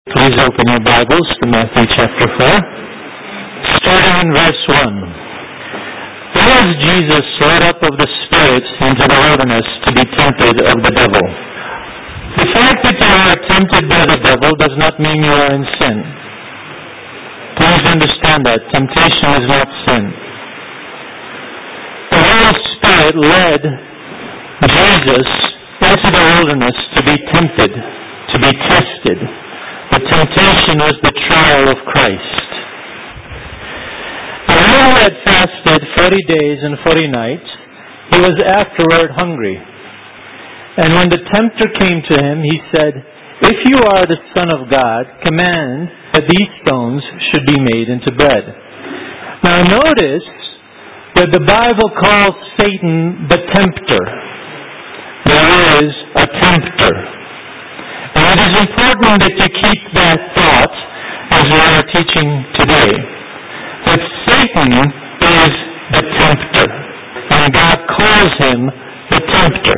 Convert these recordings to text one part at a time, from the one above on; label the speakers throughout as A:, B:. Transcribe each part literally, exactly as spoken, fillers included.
A: Please open your Bibles to Matthew chapter four, starting in verse one. Then was Jesus led up of the Spirit into the wilderness to be tempted of the devil. The fact that you are tempted by the devil does not mean you are in sin. Please understand that. Temptation is not sin. The Holy Spirit led Jesus into the wilderness to be tempted, to be tested. The temptation was the trial of Christ. And when he had fasted forty days and forty nights, he was afterward hungry. And when the tempter came to him, he said, "If you are the Son of God, command that these stones should be made into bread." Now notice that the Bible calls Satan the tempter. There is a tempter. And it is important that you keep that thought as we are teaching today. That Satan is the tempter. And God calls him the tempter.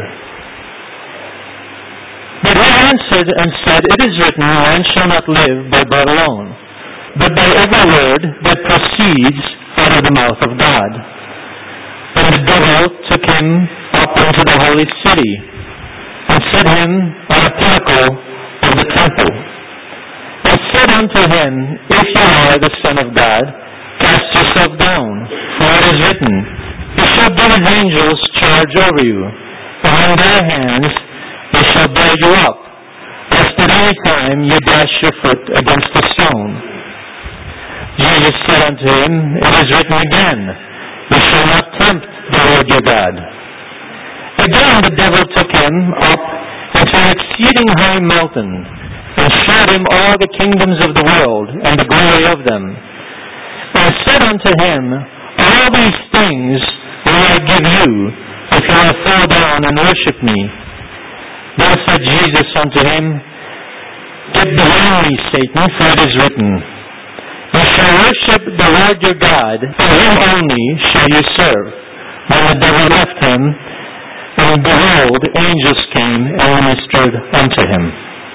A: But he answered and said, "It is written, man shall not live by bread alone, but by every word that proceeds out of the mouth of God." And the devil took him up into the holy city, and set him on a pinnacle of the temple, and said unto him, "If you are the Son of God, cast yourself down, for it is written, He shall give his angels charge over you, and in their hands they shall bear you up, lest at any time you dash your foot against a stone." Jesus said unto him, "It is written again, You shall not tempt the Lord your God." Again the devil took him up into an exceeding high mountain, and showed him all the kingdoms of the world, and the glory of them, and said unto him, "All these things will I give you, if you will fall down and worship me." Then said Jesus unto him, "Get behind me, Satan, for it is written, You shall worship the Lord your God, and him only shall you serve." When the devil left him, and behold, angels came and ministered unto him.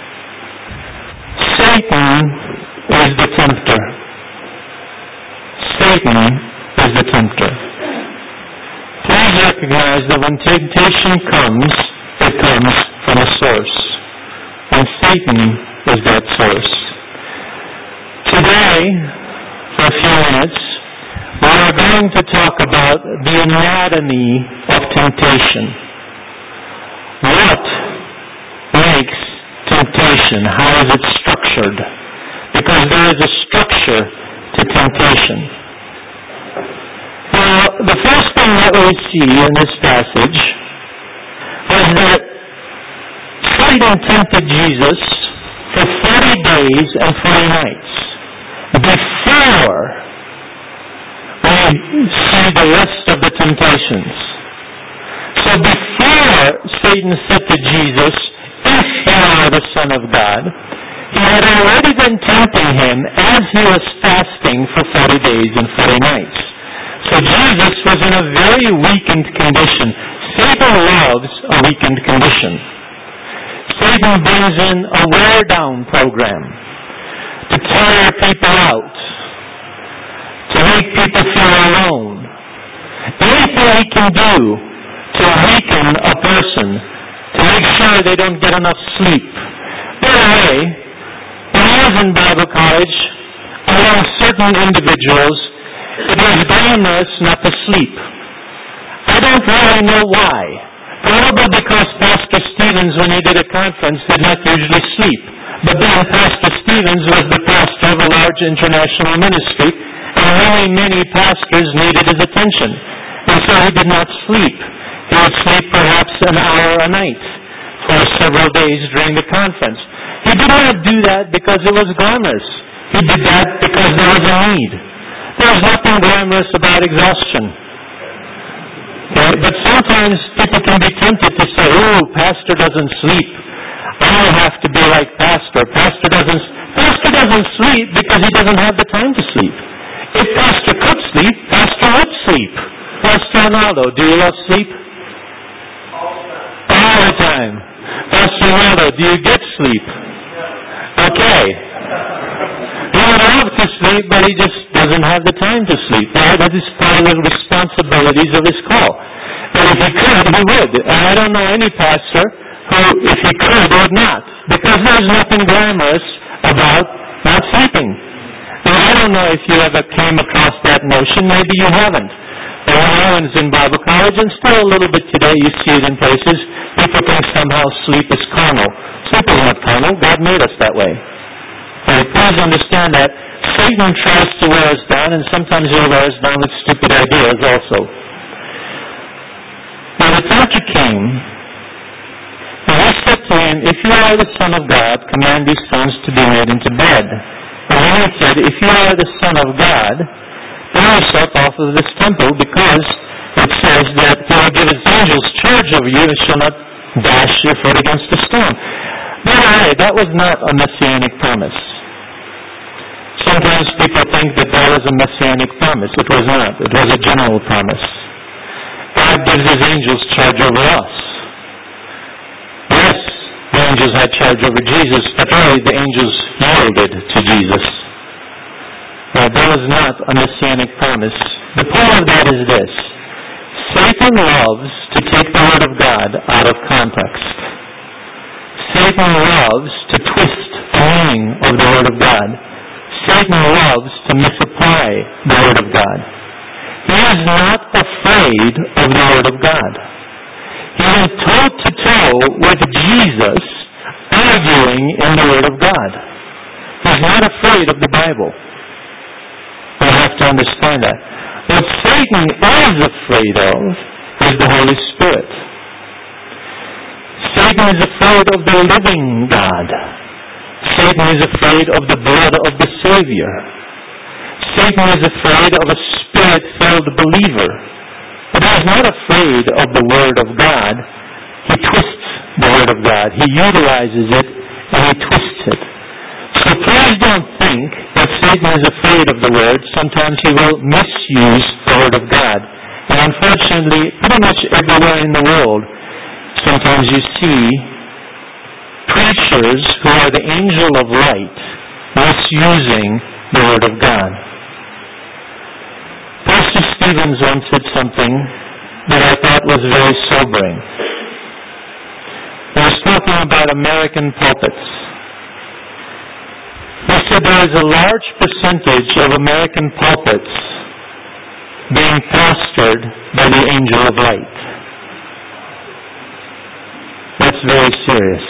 A: Satan is the tempter. Satan is the tempter. Please recognize that when temptation comes, it comes from a source. And Satan is that source. Today, for a few minutes, we are going to talk about the anatomy of temptation. What makes temptation? How is it structured? Because there is a structure to temptation. Now, the first thing that we see in this passage was that Satan tempted Jesus for forty days and forty nights before we see the rest of the temptations. So before Satan said to Jesus, "If you are the Son of God," he had already been tempting him as he was fasting for forty days and forty nights. So Jesus was in a very weakened condition. Satan loves a weakened condition. Satan brings in a wear-down program to tire people out, to make people feel alone. Anything he can do to weaken a person, to make sure they don't get enough sleep. By the way, when I was in Bible college, among certain individuals, it was glamorous not to sleep. I don't really know why. Probably because Pastor Stevens, when he did a conference, did not usually sleep. But then Pastor Stevens was the pastor of a large international ministry, and many, many pastors needed his attention. And so he did not sleep. He would sleep perhaps an hour a night for several days during the conference. He did not do that because it was glamorous. He did that because there was a need. There was nothing glamorous about exhaustion. Okay? But sometimes people can be tempted to say, "Oh, Pastor doesn't sleep. I don't have to be like Pastor. Pastor doesn't, Pastor doesn't sleep because he doesn't have the time to sleep. If Pastor could sleep, Pastor would sleep." Pastor Ronaldo, do you love sleep? All the time. Pastor Ronaldo, do you get sleep? Okay. love to sleep, but he just doesn't have the time to sleep. Right? That is part of the responsibilities of his call. And if he could, he would. And I don't know any pastor who, if he could, would not. Because there's nothing glamorous about not sleeping. And I don't know if you ever came across that notion. Maybe you haven't. But when I was in Bible college, and still a little bit today, you see it in places, people think somehow sleep is carnal. Sleep is not carnal. God made us that way. Right? Please understand that Satan tries to wear us down, and sometimes he'll wear us down with stupid ideas also. Now the tempter came, and he said to him, if you are the Son of God, command these stones to be made into bread. And then he said, if you are the Son of God, throw yourself off of this temple, because it says that he will give his angels charge over you and shall not dash your foot against a stone. By the way, that was not a messianic promise. Sometimes people think that that was a messianic promise. It was not. It was a general promise. God gives his angels charge over us. Yes, the angels had charge over Jesus, but really the angels yielded to Jesus. Now, that was not a messianic promise. The point of that is this. Satan loves to take the Word of God out of context. Satan loves to twist the meaning of the Word of God. Satan loves to misapply the Word of God. He is not afraid of the Word of God. He went toe-to-toe with Jesus, arguing in the Word of God. He's not afraid of the Bible. You have to understand that. What Satan is afraid of is the Holy Spirit. Satan is afraid of the living God. Satan is afraid of the blood of the Savior. Satan is afraid of a Spirit-filled believer. But he is not afraid of the Word of God. He twists the Word of God. He utilizes it and he twists it. So please don't think that Satan is afraid of the Word. Sometimes he will misuse the Word of God. And unfortunately, pretty much everywhere in the world, sometimes you see preachers who are the angel of light misusing the Word of God. Pastor Stevens once said something that I thought was very sobering. He was talking about American pulpits. He said there is a large percentage of American pulpits being pastored by the angel of light. That's very serious.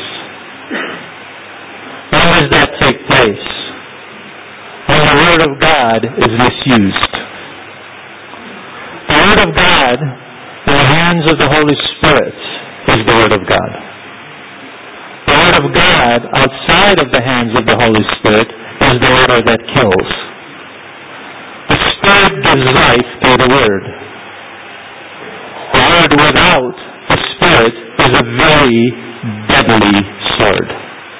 A: When does that take place? When the Word of God is misused. The Word of God in the hands of the Holy Spirit is the Word of God. The Word of God outside of the hands of the Holy Spirit is the order that kills. The Spirit gives life through the Word. The Word without the Spirit is a very deadly sword.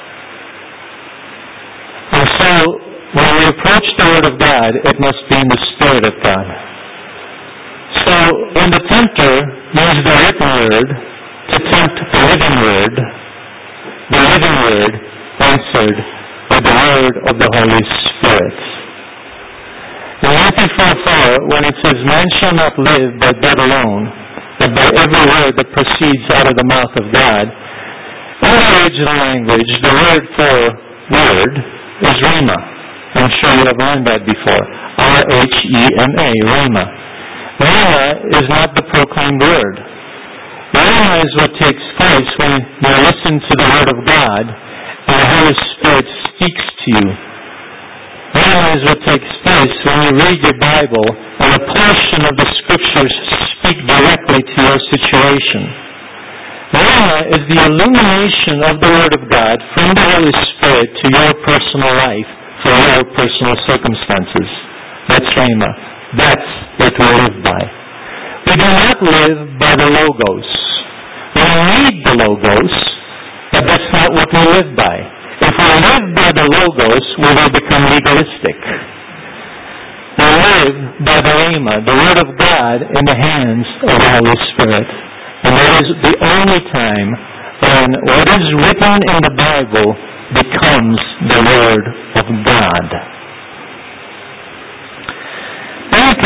A: And so, when we approach the Word of God, it must be in the Spirit of God. So, when the tempter used the written Word to tempt the living Word, the living Word answered with the Word of the Holy Spirit. In Matthew four four, when it says, man shall not live by bread alone, but by every word that proceeds out of the mouth of God, in the original language, the word for word is rhema. I'm sure you have learned that before. R H E M A, rhema. Rhema is not the proclaimed word. Rhema is what takes place when you listen to the Word of God and the Holy Spirit speaks to you. Rhema is what takes place when you read your Bible and a portion of the Scriptures speak directly to your situation. Rhema is the illumination of the Word of God from the Holy Spirit to your personal life for your personal circumstances. That's Rhema. That's what we live by. We do not live by the Logos. We read the Logos, but that's not what we live by. If we live by the Logos, we will become legalistic. We live by the Rhema, the Word of God, in the hands of the Holy Spirit. And that is the only time when what is written in the Bible becomes the Word of God.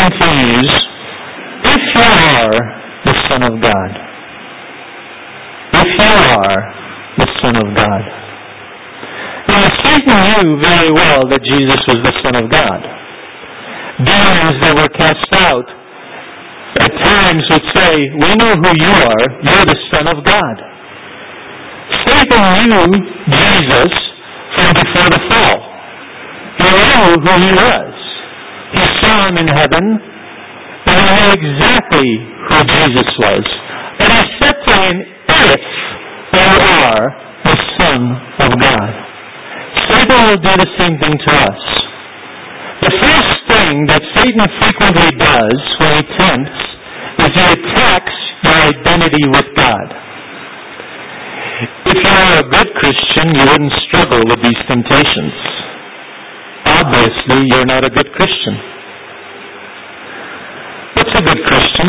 A: continues, if you are the Son of God. If you are the Son of God. Now, Satan knew very well that Jesus was the Son of God. Demons that were cast out at times would say, we know who you are, you're the Son of God. Satan knew Jesus from before the fall. He knew who he was. He saw him in heaven, and he knew exactly who Jesus was. And he said to him, if you are the Son of God. Satan will do the same thing to us. The first thing that Satan frequently does when he tempts is he attacks your identity with God. If you are a good Christian, you wouldn't struggle with these temptations. Obviously, you're not a good Christian. What's a good Christian?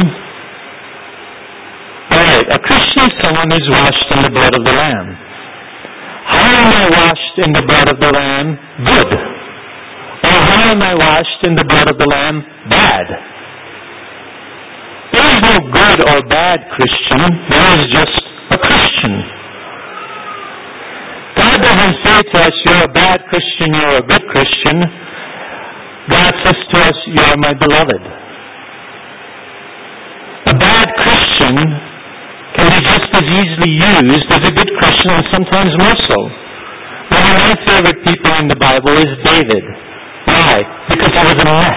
A: Alright, a Christian is someone who's washed in the blood of the Lamb. How am I washed in the blood of the Lamb? Good. Or how am I washed in the blood of the Lamb? Bad. There is no good or bad Christian. There is just a Christian. God doesn't say to us, you're a bad Christian, you're a good Christian. God says to us, you are my beloved. A bad Christian can be just as easily used as a good Christian, and sometimes more so. One of my favorite people in the Bible is David. Why? Because he was a mess.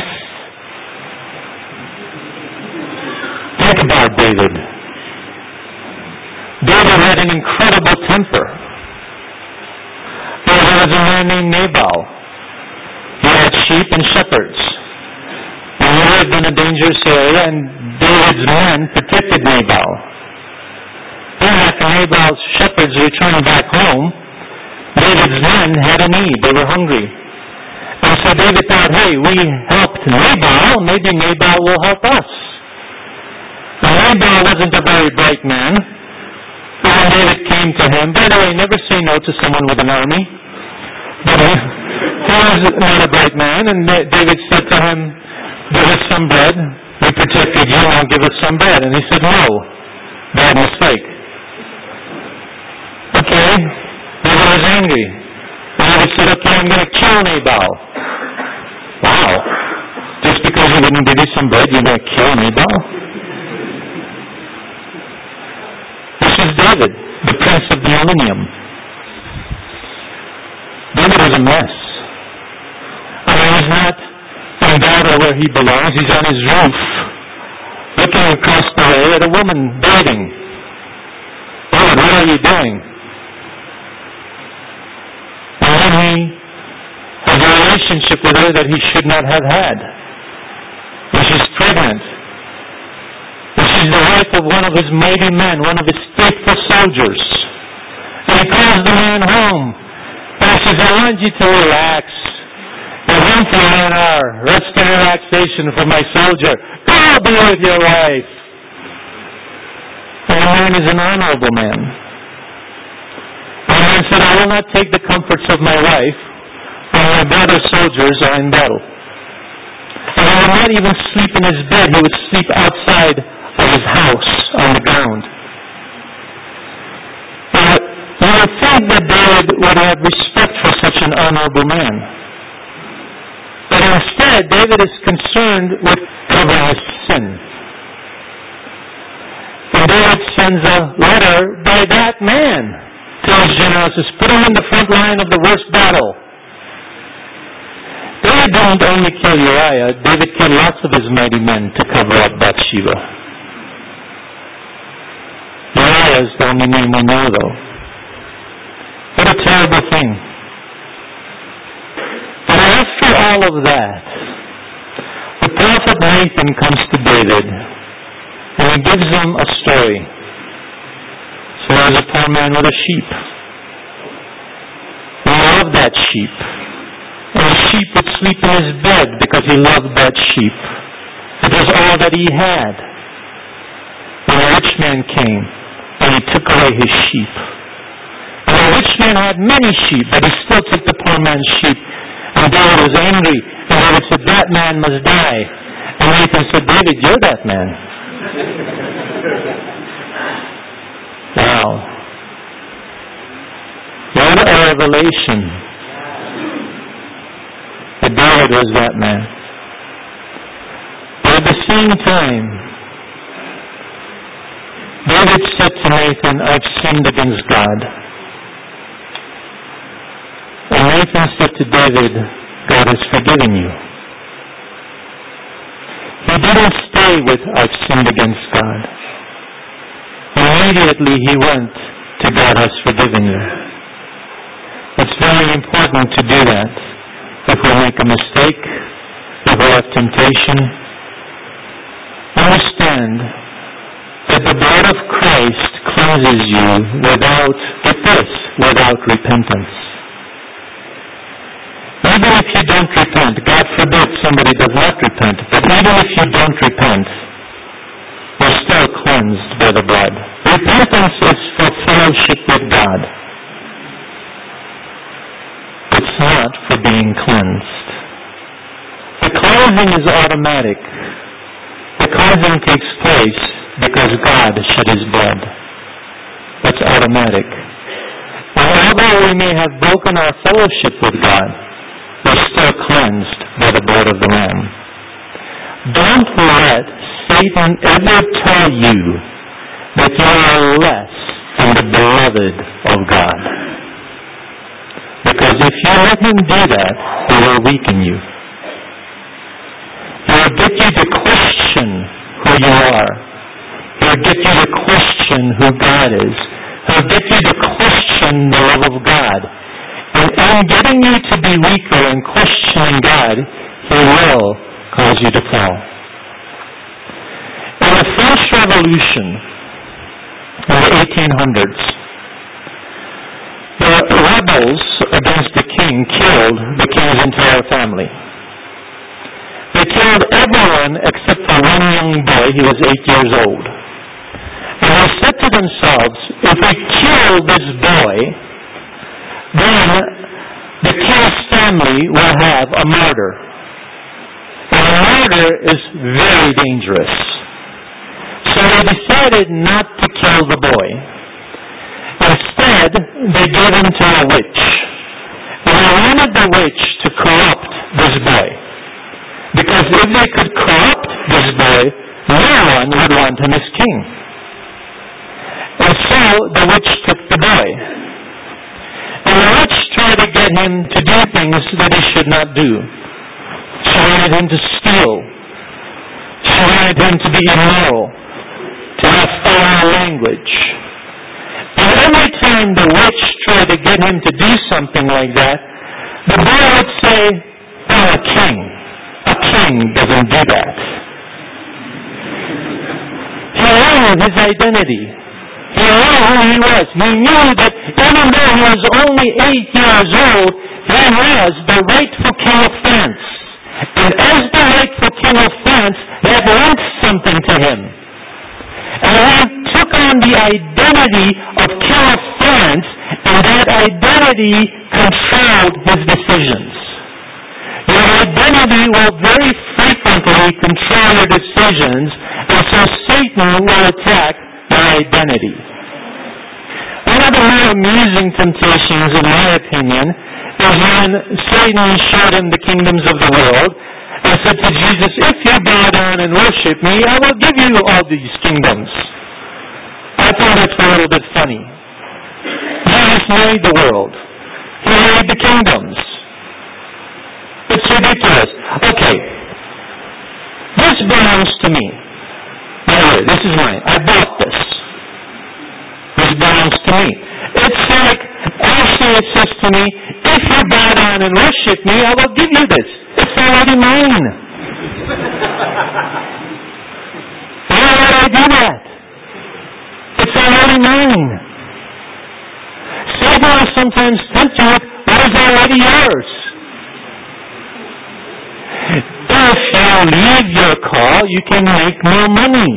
A: Think about David. David had an incredible temper. There was a man named Nabal. He had sheep and shepherds. And he lived in a dangerous area, and David's men protected Nabal. Then after Nabal's shepherds returned back home, David's men had a need. They were hungry. And so David thought, hey, we helped Nabal, maybe Nabal will help us. Now Nabal wasn't a very bright man. So when David came to him, by the way, never say no to someone with an army. But he was not a bright man, and David said to him, give us some bread. We protected you, now give us some bread. And he said, no. Bad mistake. Okay. David was angry. David said, okay, I'm going to kill Nabal. Wow. Just because he didn't give you some bread, you're going to kill Nabal? This is David, the prince of the millennium. David was a mess. I mean, he's not in battle where he belongs. He's on his roof, looking across the way at a woman bathing. David, what are you doing? And then he has a relationship with her that he should not have had. And she's pregnant. And she's the wife of one of his mighty men, one of his faithful soldiers. And he calls the man home. And he says, I want you to relax. There's room for an hour. Rest and relaxation for my soldier. Go be with your wife. And the man is an honorable man. And the man said, I will not take the comforts of my wife when my brother's soldiers are in battle. And he would not even sleep in his bed. He would sleep outside of his house on the ground. Now, you would think that David would have respect for such an honorable man. But instead, David is concerned with covering his sin. And David sends a letter by that man to his generals, put him in the front line of the worst battle. David didn't only kill Uriah, David killed lots of his mighty men to cover up Bathsheba. Uriah is the only name we know, though. What a terrible thing. But after all of that, the prophet Nathan comes to David, and he gives him a story. So there was a poor man with a sheep. He loved that sheep. And the sheep would sleep in his bed because he loved that sheep. It was all that he had. When a rich man came, and he took away his sheep. And the rich man had many sheep, but he still took the poor man's sheep. And David was angry. And David said, that man must die. And And Nathan said, David, you're that man. Wow. What a revelation. That David was that man. But at the same time, David said to Nathan, I've sinned against God. And Nathan said to David, God has forgiven you. He didn't stay with, I've sinned against God. Immediately he went to God has forgiven you. It's very important to do that. If we make a mistake, if we have temptation, understand that the blood of Christ cleanses you without, get this, without repentance. Even if you don't repent, God forbid somebody does not repent, but even if you don't repent, you're still cleansed by the blood. Repentance is for fellowship with God. It's not for being cleansed. The cleansing is automatic. The cleansing takes place because God shed His blood. That's automatic. And although we may have broken our fellowship with God, we're still cleansed by the blood of the Lamb. Don't let Satan ever tell you that you are less than the beloved of God. Because if you let him do that, he will weaken you. He will get you to question who you are. He will get you to question who God is. He will get you to question the love of God. And in getting you to be weaker and questioning God, he will cause you to fall. In the French Revolution in the eighteen hundreds, the rebels against the king killed the king's entire family. They killed everyone except for one young boy. He was eight years old. And they said to themselves, if we kill this boy, then the king's family will have a martyr. And a martyr is very dangerous. So they decided not to kill the boy. Instead, they gave him to a witch. And they wanted the witch to corrupt this boy. Because if they could corrupt this boy, no one would want him as king. And so the witch took the boy. And the witch tried to get him to do things that he should not do. She wanted him to steal. She wanted him to be immoral, to have foul language. And every time the witch tried to get him to do something like that, the boy would say, I'm a king. A king doesn't do that. He knew his identity. He knew who he was. He knew that even though he was only eight years old, he was the rightful king of France. And as the rightful king of France, that meant something to him. And he took on the identity of king of France, and that identity controlled his decisions. Your identity will very frequently control your decisions, and so Satan will attack your identity. One of the more amusing temptations, in my opinion, is when Satan showed him the kingdoms of the world and said to Jesus, if you bow down and worship me, I will give you all these kingdoms. I thought it's a little bit funny. Jesus made the world. He made the kingdoms. It's ridiculous. Okay. This belongs to me. By the way, this is mine. I bought this. This belongs to me. It's like, actually it says to me, if you bow down and worship me, I will give you this. It's already mine. Why would I do that? It's already mine. Satan will sometimes tempt you with what is already yours. If you leave your call, you can make more money.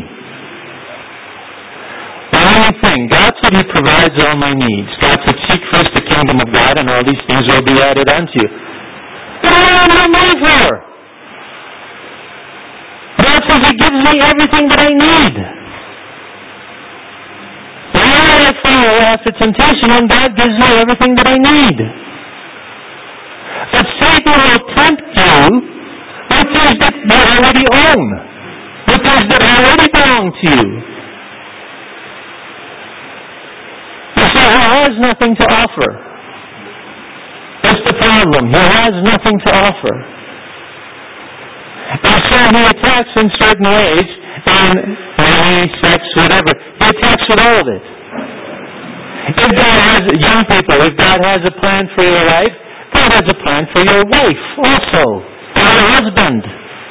A: The only thing, God said He provides all my needs. God said, seek first the kingdom of God and all these things will be added unto you. What do I want more money for? What Because He gives me everything that I need. Why would I follow after temptation when God gives me everything that I need? But Satan will tempt you with things that you already own, with things that already belong to you. You say, He has nothing to offer. That's the problem. He has nothing to offer. And so He attacks in certain ways, and money, sex, whatever. He attacks with all of it. If God has, young people, if God has a plan for your life, God has a plan for your wife also, or your husband.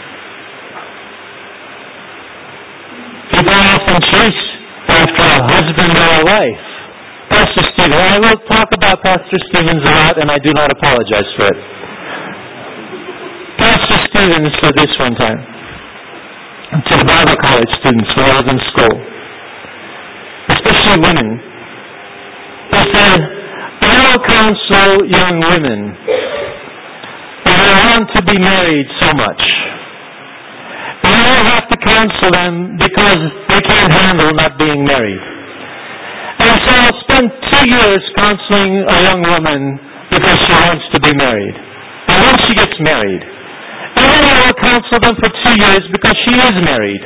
A: People often chase after a husband or a wife. Pastor Stephen, I will talk about Pastor Stevens a lot, and I do not apologize for it. Pastor Stevens said this one time to the Bible college students when I was in school, especially women. He said, I will counsel young women who want to be married so much. And I will have to counsel them because they can't handle not being married. And so I'll spend two years counseling a young woman because she wants to be married. And then she gets married. And then I will counsel them for two years because she is married.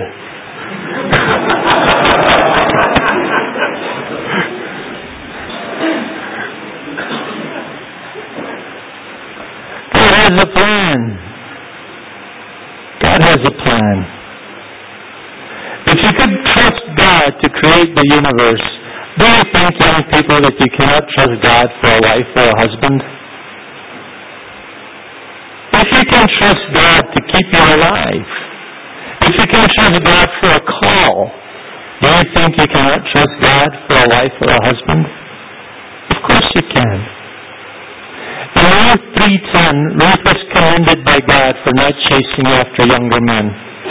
A: God has a plan. God has a plan. If you could trust God to create the universe, do you think, young people, that you cannot trust God for a wife or a husband? If you can trust God to keep you alive, if you can trust God for a call, do you think you cannot trust God for a wife or a husband? Of course you can. In Ruth three ten, Ruth was commended by God for not chasing after younger men.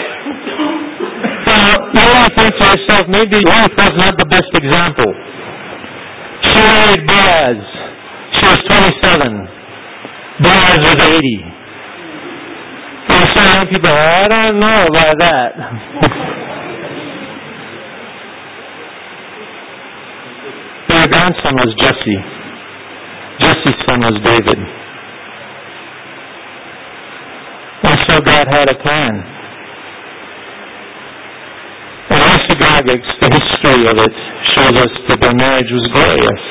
A: Now, you might think to yourself, maybe Ruth was not the best example. She married Boaz. She was twenty-seven. Boaz was eighty. And so young people, I don't know about that. Their grandson was Jesse. Jesse's son was David. And so God had a plan. And Isagogics, the history of it, shows us that their marriage was glorious.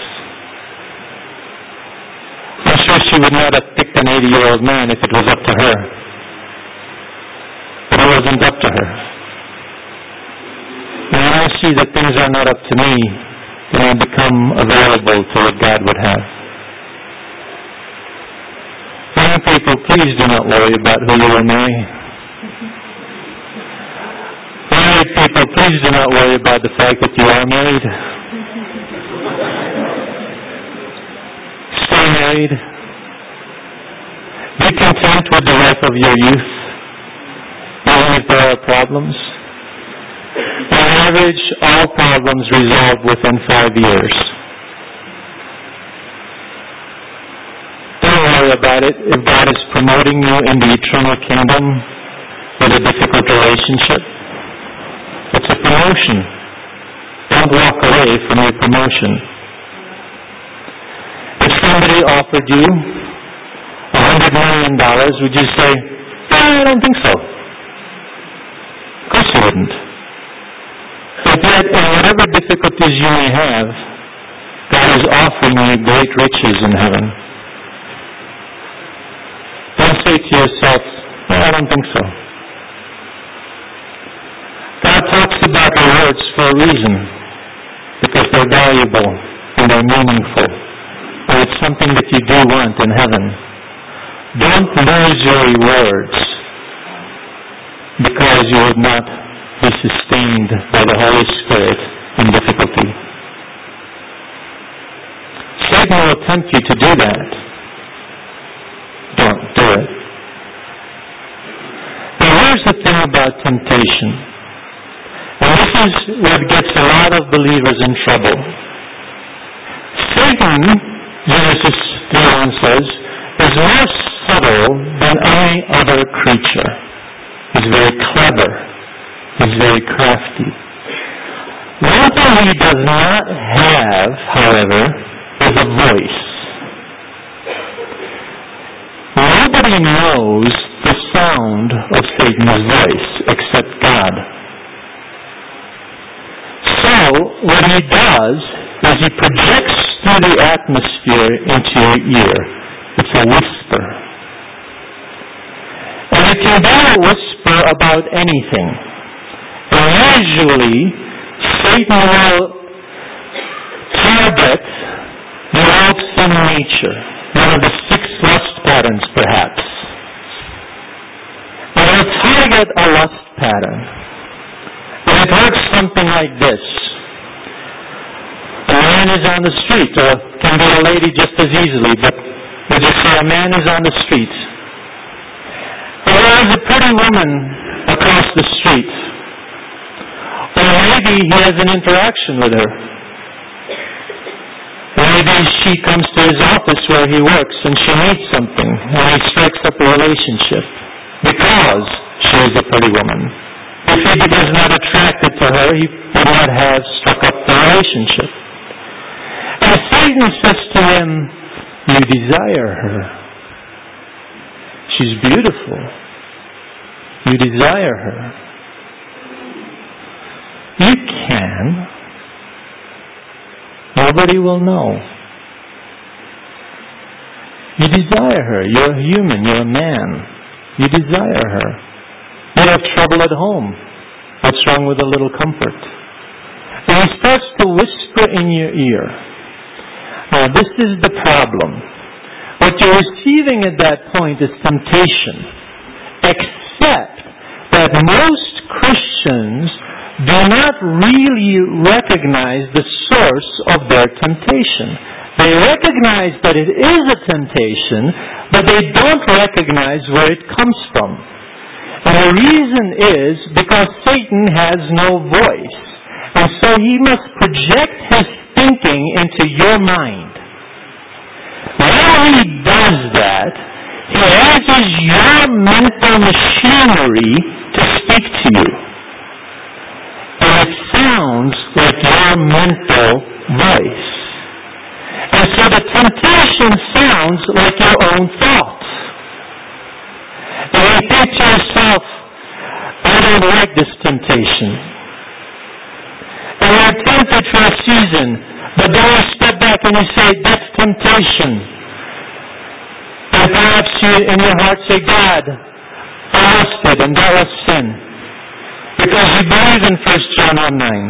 A: I'm sure she would not have picked an eighty-year-old man if it was up to her. But it wasn't up to her. And when I see that things are not up to me, then I become available to what God would have. Young people, please do not worry about who you will marry. Married people, please do not worry about the fact that you are married. Stay married. Be content with the life of your youth, even if there are problems. On average, all problems resolve within five years. Don't worry about it if God is promoting you in the eternal kingdom with a difficult relationship. It's a promotion. Don't walk away from your promotion. If somebody offered you a hundred million dollars, would you say, oh, I don't think so? Of course you wouldn't. But yet, in whatever difficulties you may have, God is offering you great riches in heaven. Don't say to yourself, no, I don't think so. God talks about rewards for a reason, because they're valuable and they're meaningful. And it's something that you do want in heaven. Don't lose your rewards because you would not be sustained by the Holy Spirit in difficulty. Satan will tempt you to do that. Don't do it. Now here's the thing about temptation. And this is what gets a lot of believers in trouble. Satan, Genesis three one says, is more subtle than any other creature. He's very clever. He's very crafty. One thing he does not have, however, is a voice. Nobody knows the sound of Satan's voice except God. So, what he does is he projects through the atmosphere into your ear. It's a whisper. And it can be a whisper about anything. And usually, Satan will target your sin nature, one of the six lust patterns, perhaps. And will target a lust pattern. And it works something like this. A man is on the street, or can be a lady just as easily, but would you say a man is on the street? And there is a pretty woman across the street. Or maybe he has an interaction with her. Maybe she comes to his office where he works and she needs something and he strikes up a relationship because she is a pretty woman. If he was not attracted to her, he would not have struck up the relationship. And Satan says to him, you desire her. She's beautiful. You desire her. You can. Nobody will know. You desire her. You're a human. You're a man. You desire her. You have trouble at home. What's wrong with a little comfort? And he starts to whisper in your ear. Now, this is the problem. What you're receiving at that point is temptation. Except that most Christians do not really recognize the source of their temptation. They recognize that it is a temptation, but they don't recognize where it comes from. And the reason is because Satan has no voice. And so he must project his thinking into your mind. When he does that, he uses your mental machinery to speak to you. And it sounds like your mental voice. And so the temptation sounds like your own thoughts. And you think to yourself, I don't like this temptation. And you're tempted for a season, but then you step back and you say, that's temptation. And perhaps you in your heart say, God, I lusted and that was sin. Because you believe in First John one nine.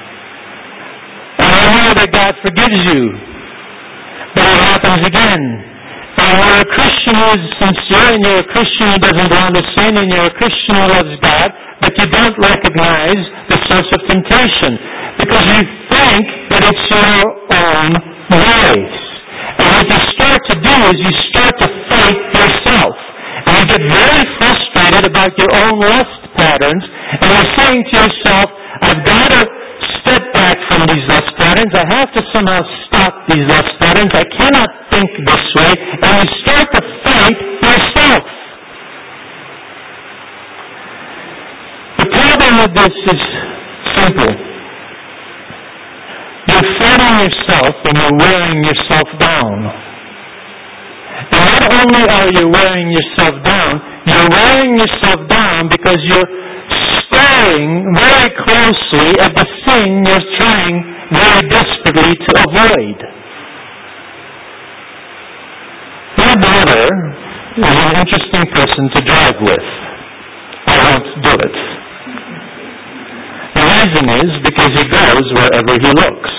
A: And I know that God forgives you. But it happens again. And you're a Christian who is sincere, and you're a Christian who doesn't want to sin, and you're a Christian who loves God, but you don't recognize the source of temptation. Because you think that it's your own voice. And what you start to do is you start to fight yourself. And you get very frustrated about your own lust patterns, and you're saying to yourself, I've got to step back from these lust patterns. I have to somehow stop these lust patterns. I cannot think this way. And you start to fight yourself. The problem with this is simple. You're fighting yourself and you're wearing yourself down. And not only are you wearing yourself down, you're wearing yourself down because you're staring very closely at the sin you're trying very desperately to avoid. My brother is an interesting person to drive with. I won't do it. The reason is because he goes wherever he looks.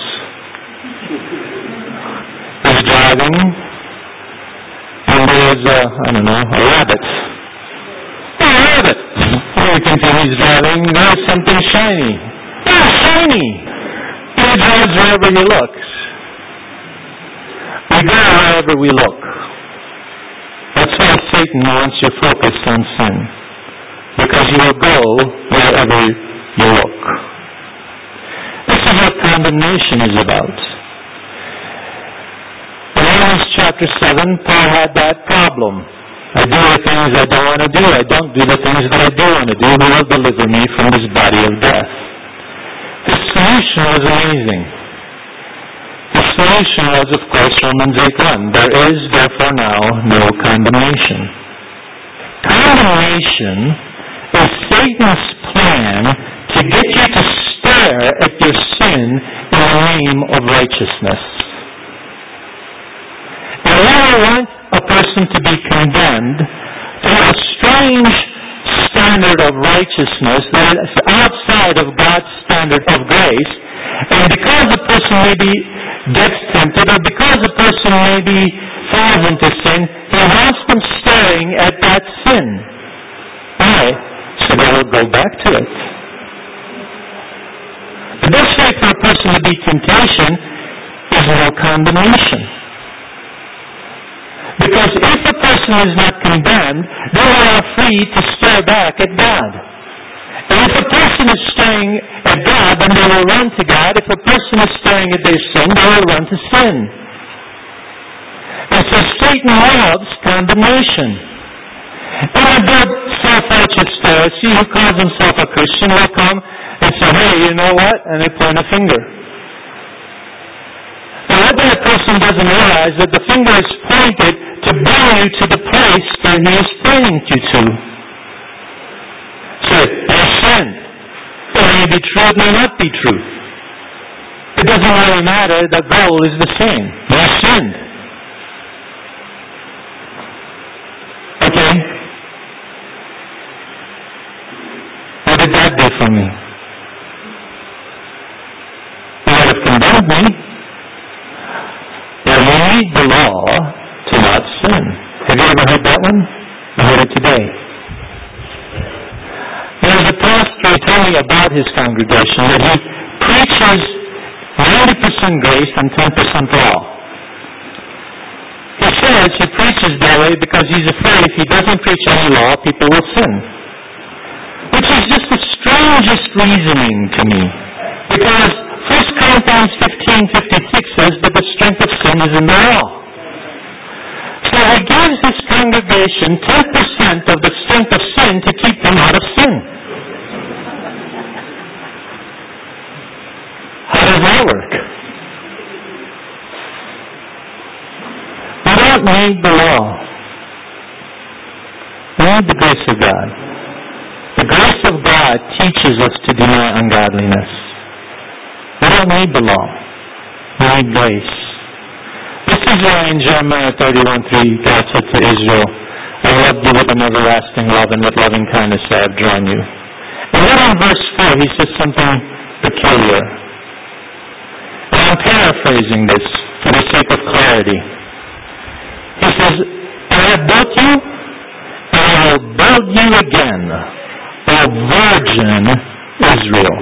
A: He's driving, and there's a, I don't know, a rabbit. Oh, a rabbit! You think that he's driving, there's something shiny. Oh, shiny! And he drives wherever he looks. We go wherever we look. That's why Satan wants you focused on sin. Because you will go wherever you look. This is what condemnation is about. In Romans chapter seven, Paul had that problem. I do the things I don't want to do. I don't do the things that I do want to do. Who will deliver me from this body of death? The solution was amazing. The solution was, of course, Romans eight one. There is therefore now no condemnation. Condemnation is Satan's plan to get you to stare at your sin in the name of righteousness. And when I want a person to be condemned to a strange standard of righteousness that is outside of God's standard of grace, and because a person maybe gets tempted, or because a person maybe falls into sin, he wants them staring at that sin. Why? So they will go back to it. The best way for a person to beat temptation is no condemnation. Because if a person is not condemned, then they are free to stare back at God. And if a person is staring at God, then they will run to God. If a person is staring at their sin, they will run to sin. And so Satan loves condemnation. And a good self-righteous Pharisee who calls himself a Christian will come and say, hey, you know what? And they point a finger. And what that person doesn't realize is that the finger is pointed to bring you to the place where he is pointing you to. So, you sinned. It may be true, it may not be true. It doesn't really matter, the goal is the same. You sinned. Okay? What did that do for me? He would have condemned me. But we need the law to not sin. Have you ever heard that one? I heard it today. There was a pastor who told me about his congregation that he preaches ninety percent grace and ten percent law. He says he preaches that way because he's afraid if he doesn't preach any law, people will sin. Which is just the strangest reasoning to me. Because First Corinthians fifteen fifty-six says that the strength of sin is in the law. So he gives his congregation ten percent of the strength of sin to keep them out of sin. How does that work? We don't need the law. We need the grace of God. The grace of God teaches us to deny ungodliness. We don't need the law. We need grace. This is why in Jeremiah thirty-one three, God said to Israel, I loved you with an everlasting love, and with loving kindness I have drawn you. And then in verse four, he says something peculiar. And I'm paraphrasing this for the sake of clarity. He says, I have built you, and I will build you again, O virgin Israel.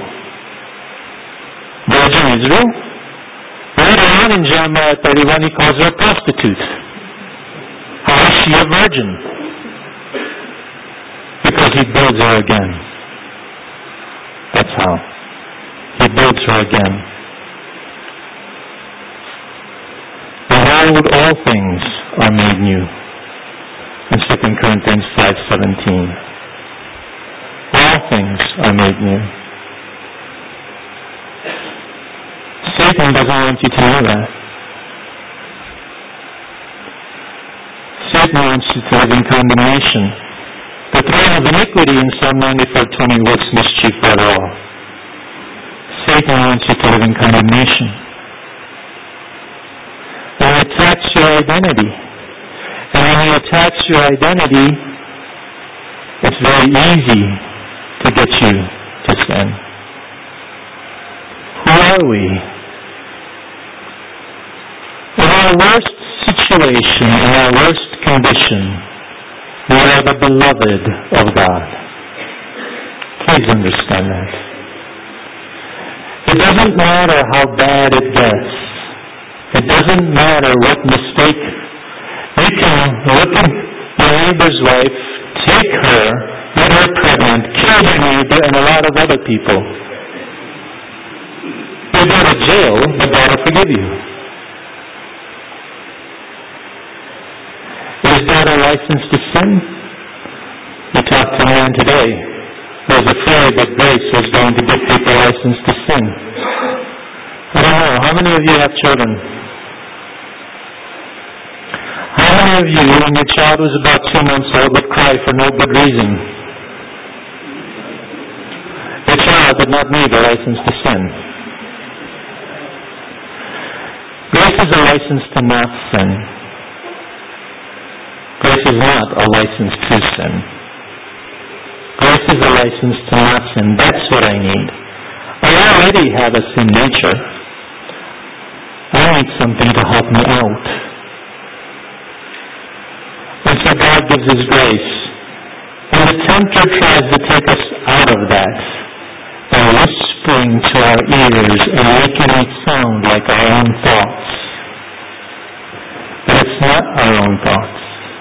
A: Virgin Israel? Later on in Jeremiah thirty-one, he calls her a prostitute. How is she a virgin? Because he builds her again. That's how. He builds her again. Behold, all things are made new. In Second Corinthians five seventeen. All things are made new. Satan doesn't want you to know that. Satan wants you to live in condemnation. The throne of iniquity in Psalm ninety-four twenty works mischief at all. Satan wants you to live in condemnation. And he attacks your identity. And when he attacks your identity, it's very easy to get you to sin. Who are we? In our worst situation, in our worst condition, we are the beloved of God. Please understand that. It doesn't matter how bad it gets. It doesn't matter what mistake. You can look at your neighbor's wife, take her, get her pregnant, kill your neighbor and a lot of other people. You'll go to jail, but God will forgive you. It Is that a license to sin? We talked to a man today who was afraid that grace was going to give people license to sin. I don't know. How many of you have children? How many of you, when your child was about two months old, would cry for no good reason? Your child did not need a license to sin. Grace is a license to not sin. Grace is not a license to sin. Grace is a license to not sin. That's what I need. I already have a sin nature. I need something to help me out. And so God gives His grace. And the tempter tries to take us out of that by whispering to our ears and making it sound like our own thoughts. But it's not our own thoughts.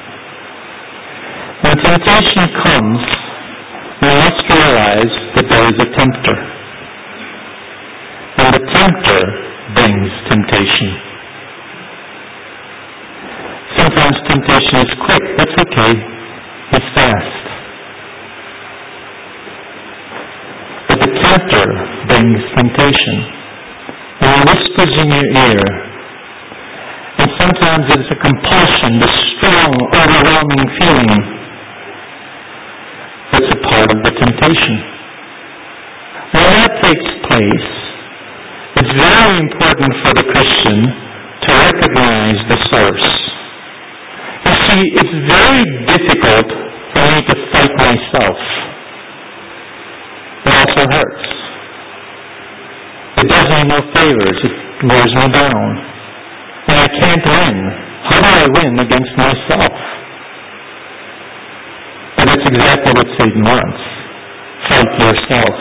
A: When temptation comes, we must realize that there is a tempter. And the tempter brings temptation. Sometimes temptation is quick. That's okay. It's fast. But the tempter brings temptation. And he whispers in your ear. And sometimes it's a compulsion, the strong, overwhelming feeling that's a part of the temptation. When that takes place, it's very important for the Christian to recognize the source. You see, it's very difficult for me to fight myself. It also hurts. It does me no favors. It wears me down. And I can't win. How do I win against myself? But that's exactly what Satan wants. Fight yourself.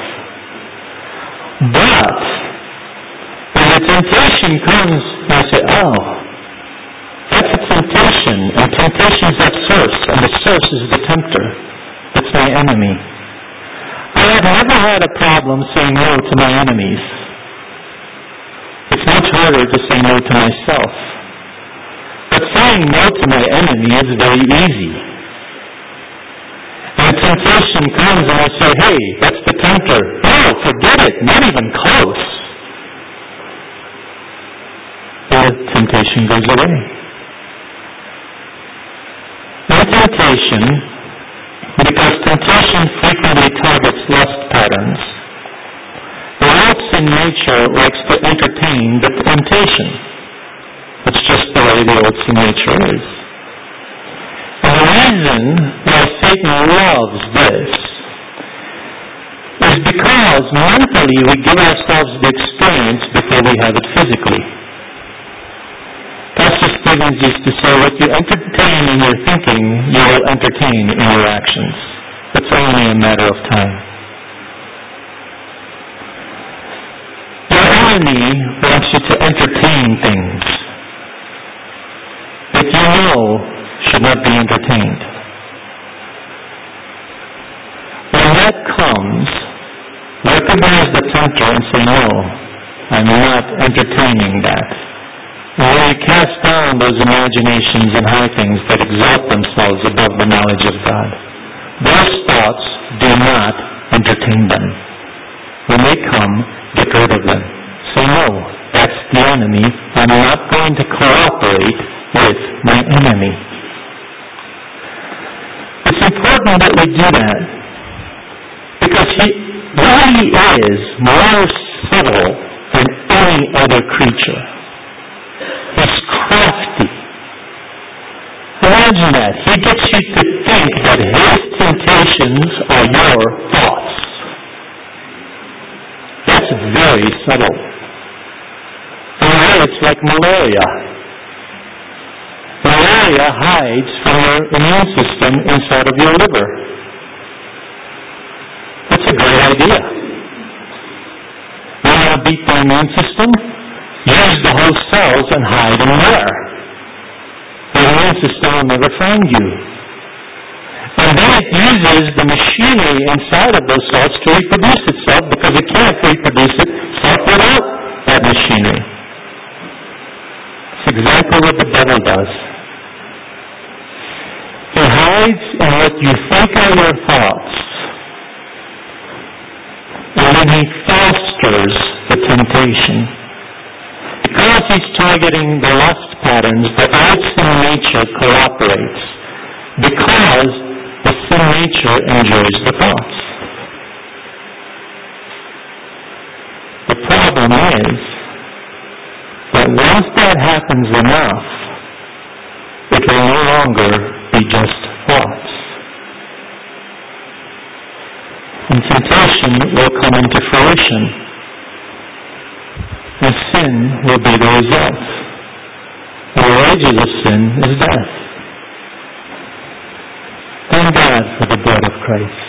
A: But when the temptation comes, I say, oh, that's a temptation. And temptation is that source. And the source is the tempter. That's my enemy. I have never had a problem saying no to my enemies. It's much harder to say no to myself. But saying no to my enemy is very easy. And temptation comes and I say, hey, that's the tempter. No, forget it. Not even close. And the temptation goes away. No temptation, because temptation frequently targets lust patterns. The old sin nature likes to entertain the temptation. That's just the way the old sin nature is. And the reason why Satan loves this is because mentally we give ourselves the experience before we have it physically. Pastor Stevens used to say, what you entertain in your thinking, you will entertain in your actions. It's only a matter of time. Your enemy wants you to entertain things that you know should not be entertained. When that comes, recognize the tempter and say, no, I'm not entertaining that. And when you cast down those imaginations and high things that exalt themselves above the knowledge of God, those thoughts, do not entertain them. When they come, get rid of them. Say, no, that's the enemy. I'm not going to cooperate with my enemy. It's important that we do that because he really is more subtle than any other creature. He's crafty. Imagine that. He gets you to think that his temptations are your thoughts. That's very subtle. In a way, it's like malaria. Malaria hides from your immune system inside of your liver. That's a great idea. You want to beat the immune system? Use the host cells and hide in there. The immune system will never find you. And then it uses the machinery inside of those cells to reproduce itself because it can't reproduce itself without that machinery. It's exactly what the devil does. resides in what you think are your thoughts, and then he fosters the temptation. Because he's targeting the lust patterns, the old sin nature cooperates, because the sin nature enjoys the thoughts. The problem is that once that happens enough, it will no longer be just thoughts. And temptation will come into fruition. And sin will be the result. The wages of sin is death. Thank God for the blood of Christ.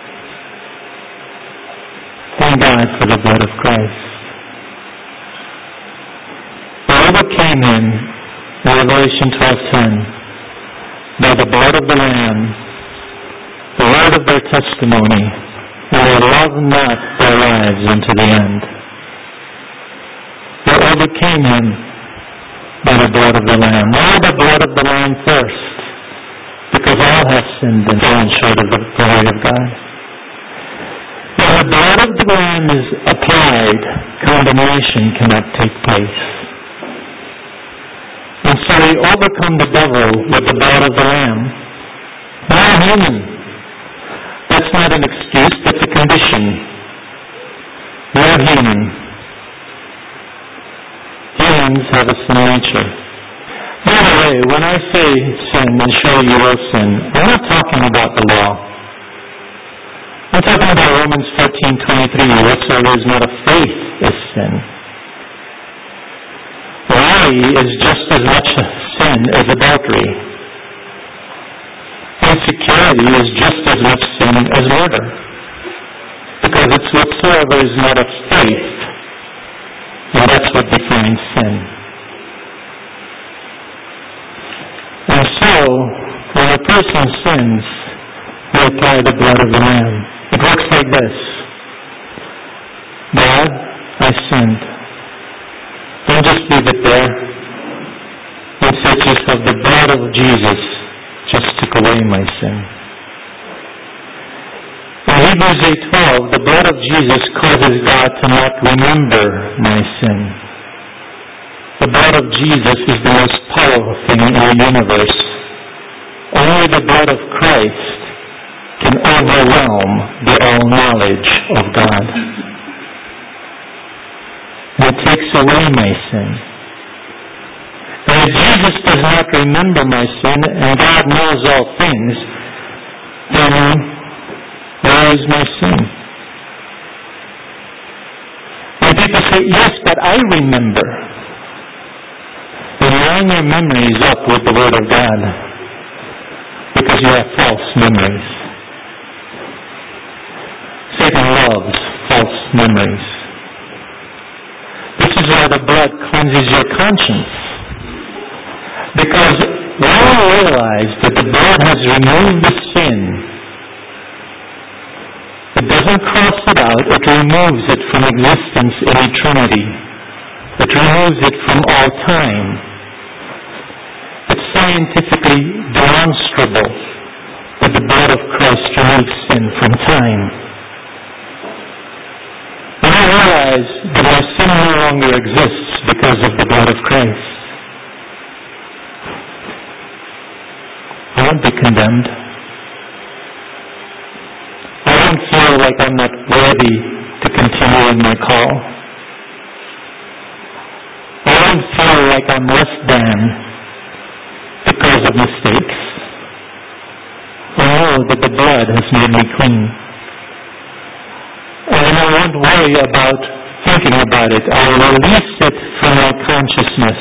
A: Thank God for the blood of Christ. They overcame him, in Revelation twelve ten, by the blood of the Lamb, the word of their testimony, and they loved not their lives unto the end. They overcame him by the blood of the Lamb. Why the blood of the Lamb first? Because all have sinned and fallen short of the glory of God. When the blood of the Lamb is applied, condemnation cannot take place. And so we overcome the devil with the blood of the Lamb. Not human. That's not an excuse, that's a condition. We're human. Humans have a sin nature. By the way, when I say sin and surely you will sin, I'm not talking about the law. I'm talking about Romans fourteen twenty-three, whatsoever is not of faith is sin. Lying is just as much a sin as adultery. Insecurity is just as much sin as murder. Because it's whatsoever is not of faith, and that's what defines sin. And so, when a person sins, we apply the blood of the Lamb. It works like this. God, I sinned. Don't just leave it there. And say to yourself, the blood of Jesus just took away my sin. In Hebrews eight twelve, the blood of Jesus causes God to not remember my sin. The blood of Jesus is the most powerful thing in the universe. Only the blood of Christ can overwhelm the all-knowledge of God. And it takes away my sin. And if Jesus does not remember my sin, and God knows all things, then where is my sin? And people say, yes, but I remember. Then line your memories up with the Word of God, because you have false memories. Satan loves false memories. This is why the blood cleanses your conscience. Because when you realize that the blood has removed the sin, it doesn't cross it out, it removes it from existence in eternity. It removes it from all time. It's scientifically demonstrable that the blood of Christ removes sin from time. When I realize that my sin no longer exists because of the blood of Christ, I won't be condemned. I don't feel like I'm not worthy to continue in my call. I don't feel like I'm less than because of mistakes. I know that the blood has made me clean. And I won't worry about thinking about it. I'll release it from my consciousness.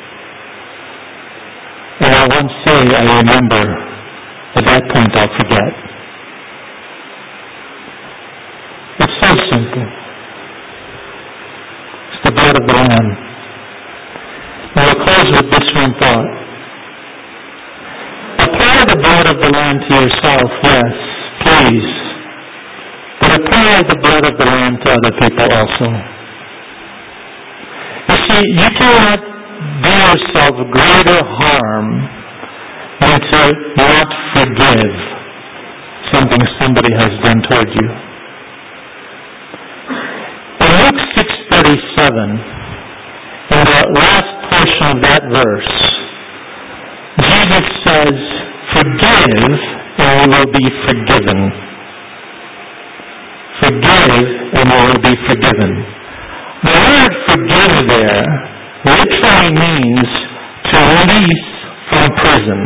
A: And I won't say I remember. At that point I'll forget. It's so simple. It's the blood of the Lamb. And we'll close with this one thought. Apply the blood of the Lamb to yourself, yes, please. But apply the blood of the Lamb to other people also. You see, you cannot do yourself greater harm and to not forgive something somebody has done toward you. In Luke six thirty-seven, in the last portion of that verse, Jesus says, "Forgive, and you will be forgiven." Forgive, and you will be forgiven. The word forgive there literally means to release from prison.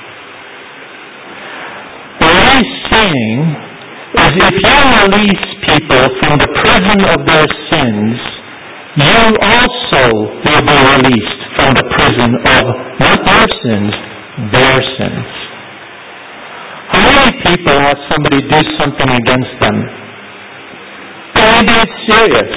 A: What he's saying is if you release people from the prison of their sins, you also will be released from the prison of not your sins, their sins. How many people have somebody do something against them? Maybe it's serious.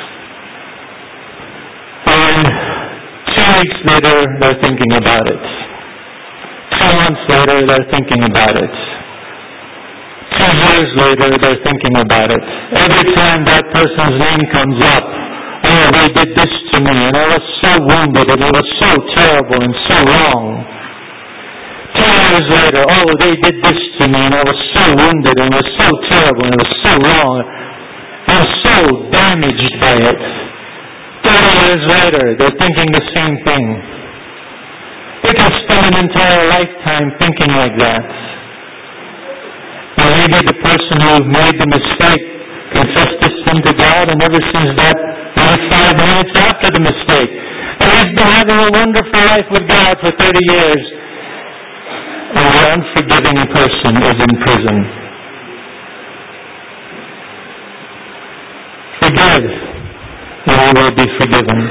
A: And two weeks later, they're thinking about it. Two months later, they're thinking about it. Two years later, they're thinking about it. Every time that person's name comes up, oh, they did this to me, and I was so wounded, and it was so terrible and so wrong. Two years later, oh, they did this to me, and I was so wounded, and it was so terrible, and it was so wrong. I was so damaged by it. Thirty years later, they're thinking the same thing. They can spend an entire lifetime thinking like that. And maybe the person who made the mistake confessed this sin to God, and ever since that, maybe five minutes after the mistake, and he's been having a wonderful life with God for thirty years. And the unforgiving person is in prison. Forgive, and you will be forgiven.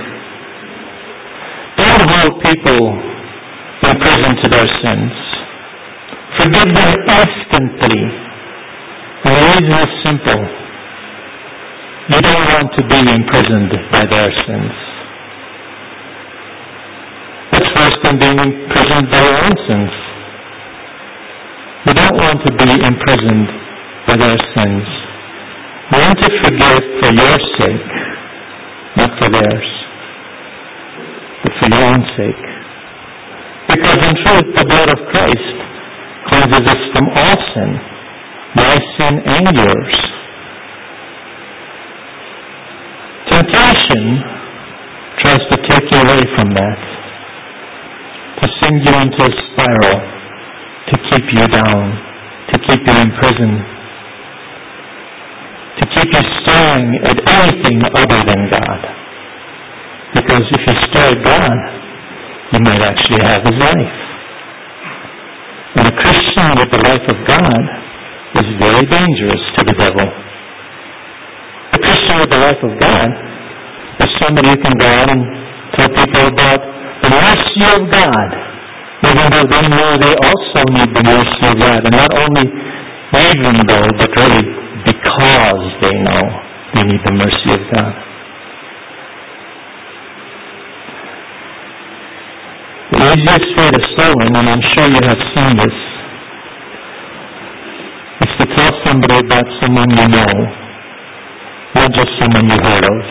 A: Don't hold people in prison to their sins. Forgive them instantly. And the reason is simple. You don't want to be imprisoned by their sins. That's worse than being imprisoned by your own sins. You don't want to be imprisoned by their sins. You want to forgive for your sake, not for theirs, but for your own sake. Because in truth, the blood of Christ cleanses us from all sin, my sin and yours. Temptation tries to take you away from that, to send you into a spiral, to keep you down, to keep you in prison, to keep you staring at anything other than God. Because if you stare at God, you might actually have His life. And a Christian with the life of God is very dangerous to the devil. A Christian with the life of God is somebody who can go out and tell people about the mercy of God, even though they know they also need the mercy of God. And not only even though, but really because they know they need the mercy of God. The easiest way to sow in, and I'm sure you have seen this, is to tell somebody about someone you know, not just someone you heard of.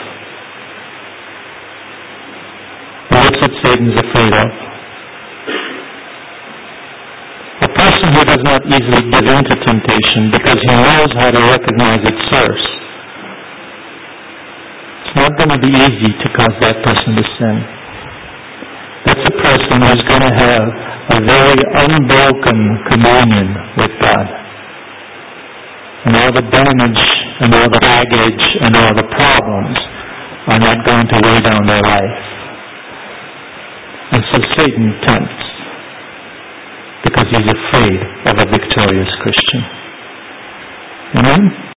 A: And that's what Satan's afraid of. A person who does not easily give in to temptation because he knows how to recognize its source, it's not going to be easy to cause that person to sin. That's a person who's going to have a very unbroken communion with God. And all the damage and all the baggage and all the problems are not going to weigh down their life. And so Satan tempts because he's afraid of a victorious Christian. Amen?